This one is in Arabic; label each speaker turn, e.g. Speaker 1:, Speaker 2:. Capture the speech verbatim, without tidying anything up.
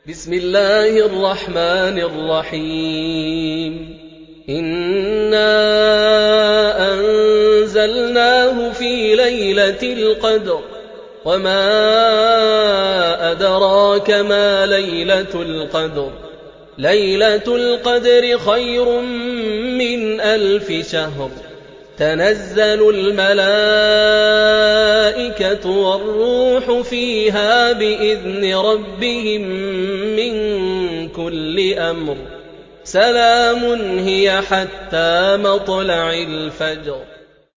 Speaker 1: بسم الله الرحمن الرحيم إنا أنزلناه في ليلة القدر وما أدراك ما ليلة القدر ليلة القدر خير من ألف شهر تنزل الملائكة والروح فيها بإذن ربهم من كل أمر سلام هي حتى مطلع الفجر